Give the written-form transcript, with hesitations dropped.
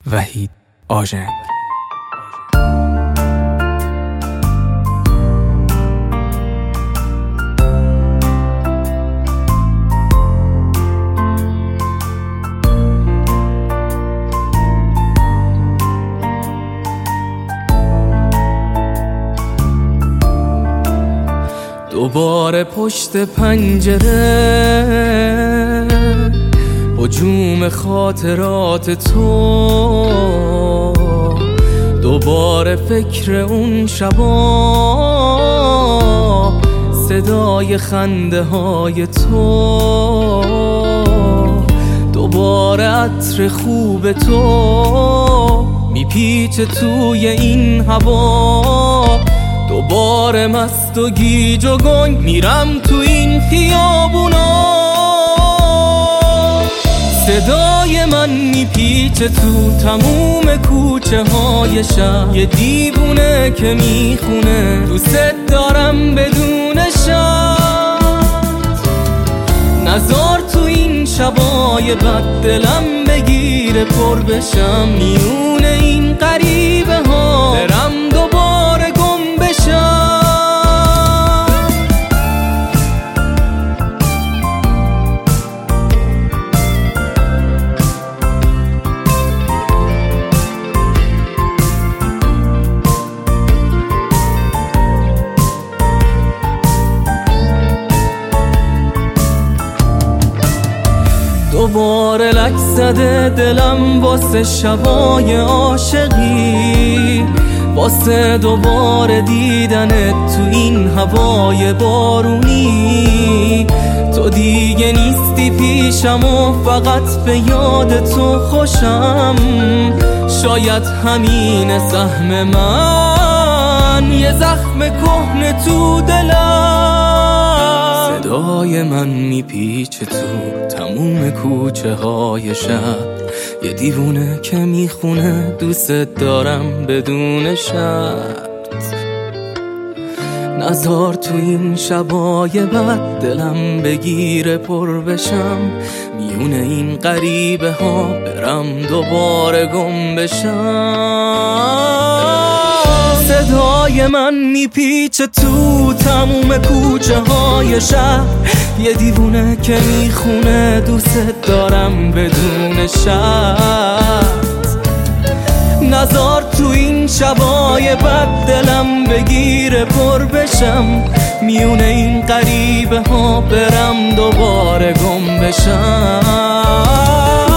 وحید آژنگ. دوباره پشت پنجره هجوم خاطرات تو، دوباره فکر اون شبا، صدای خنده های تو، دوباره عطر خوب تو میپیچه توی این هوا، دوباره مست و گیج و گنگ میرم تو این خیابونا، صدای من میپیچه تو تموم کوچه های شهر، یه دیوونه که میخونه دوست دارم بدون شرط، نزار تو این شبای بد دلم بگیره پر بشم، میونه این غریبه ها برم دوباره گم بشم. دوباره لک زده دلم واسه شبای عاشقی، واسه دوباره دیدنت تو این هوای بارونی، تو دیگه نیستی پیشم و فقط به یاد تو خوشم، شاید همین سهم من یه زخم کهنه تو دلم، صدای من میپیچه تو تموم کوچه های شهر، یه دیوونه که میخونه دوست دارم بدون شرط، نزار تو این شبای بد دلم بگیره پر بشم، میونه این غریبه ها برم دوباره گم بشم، صدای من میپیچه تو تموم کوچه های شهر، یه دیوونه که میخونه دوست دارم بدون شرط، نزار تو این شبای بد دلم بگیره پر بشم، میونه این غریبه ها برم دوباره گم بشم.